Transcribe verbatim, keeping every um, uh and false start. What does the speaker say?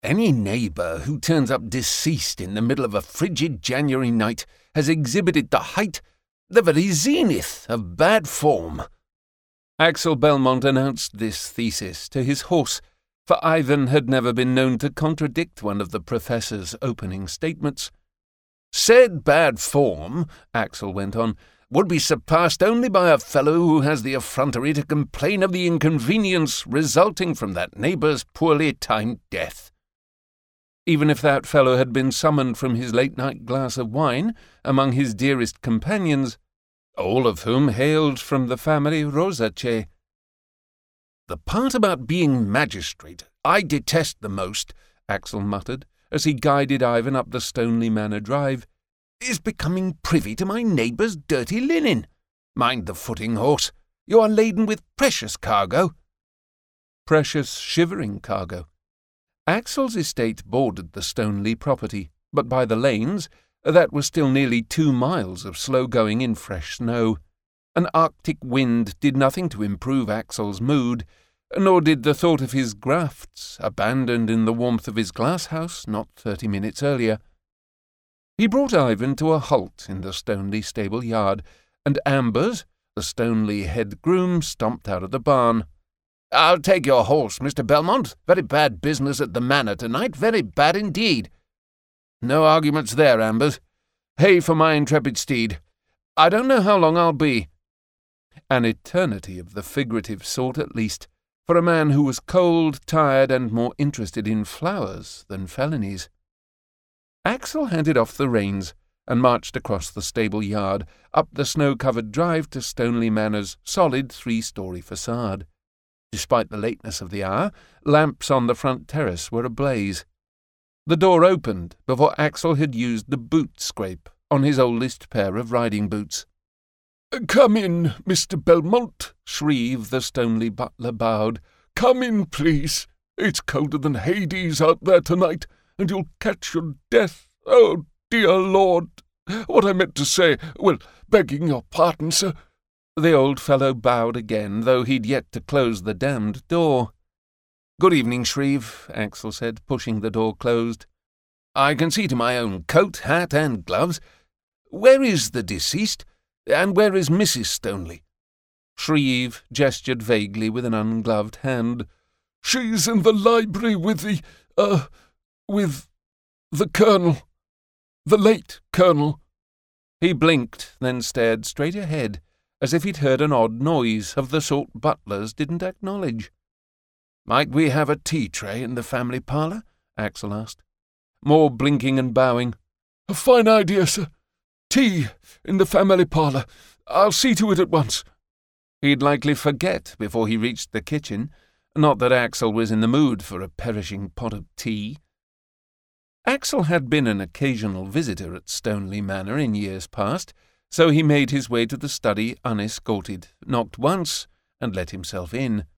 Any neighbour who turns up deceased in the middle of a frigid January night has exhibited the height, the very zenith of bad form. Axel Belmont announced this thesis to his horse, for Ivan had never been known to contradict one of the professor's opening statements. Said bad form, Axel went on, would be surpassed only by a fellow who has the effrontery to complain of the inconvenience resulting from that neighbour's poorly timed death. Even if that fellow had been summoned from his late-night glass of wine among his dearest companions, all of whom hailed from the family Rosace. The part about being magistrate I detest the most, Axel muttered, as he guided Ivan up the Stoneleigh Manor drive, is becoming privy to my neighbour's dirty linen. Mind the footing, horse. You are laden with precious cargo. Precious shivering cargo. Axel's estate bordered the Stoneleigh property, but by the lanes, that was still nearly two miles of slow-going in fresh snow. An arctic wind did nothing to improve Axel's mood, nor did the thought of his grafts, abandoned in the warmth of his glass-house not thirty minutes earlier. He brought Ivan to a halt in the Stoneleigh stable yard, and Ambers, the Stoneleigh head groom, stomped out of the barn. "I'll take your horse, Mister Belmont. Very bad business at the manor tonight, very bad indeed." "No arguments there, Ambers. Hay for my intrepid steed. I don't know how long I'll be." An eternity of the figurative sort at least, for a man who was cold, tired, and more interested in flowers than felonies. Axel handed off the reins and marched across the stable yard, up the snow-covered drive to Stoneleigh Manor's solid three-storey facade. Despite the lateness of the hour, lamps on the front terrace were ablaze. The door opened before Axel had used the boot-scrape on his oldest pair of riding boots. "Come in, Mister Belmont," Shreve, the Stoneleigh butler, bowed. "Come in, please. It's colder than Hades out there tonight, and you'll catch your death. Oh, dear Lord! What I meant to say, well, begging your pardon, sir." The old fellow bowed again, though he'd yet to close the damned door. "Good evening, Shreve," Axel said, pushing the door closed. "I can see to my own coat, hat, and gloves. Where is the deceased? And where is Missus Stoneleigh?" Shreve gestured vaguely with an ungloved hand. "She's in the library with the, uh, with the Colonel. The late Colonel." He blinked, then stared straight ahead, as if he'd heard an odd noise of the sort butlers didn't acknowledge. "Might we have a tea-tray in the family parlour?" Axel asked. More blinking and bowing. "A fine idea, sir. Tea in the family parlour. I'll see to it at once." He'd likely forget before he reached the kitchen, not that Axel was in the mood for a perishing pot of tea. Axel had been an occasional visitor at Stoneleigh Manor in years past, so he made his way to the study unescorted, knocked once, and let himself in.